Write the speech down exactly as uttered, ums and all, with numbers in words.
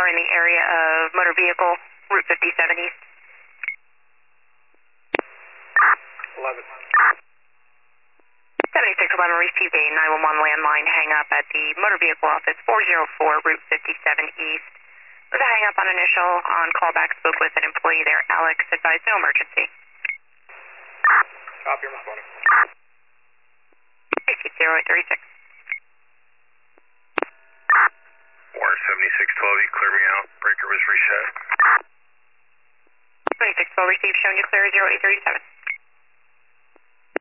are in the area of motor vehicle, Route fifty-seven East. eleven. seventy-six eleven, receive a nine one one landline hang up at the motor vehicle office, four oh four, Route fifty-seven East. With a hang up on initial, on callback, spoke with an employee there, Alex, advised no emergency. Copy, I'm responding. Receive zero eight three six. Warren seventy-six twelve, you clear me out. Breaker was reset. seventy-six twelve, receive, showing you clear zero eight three seven.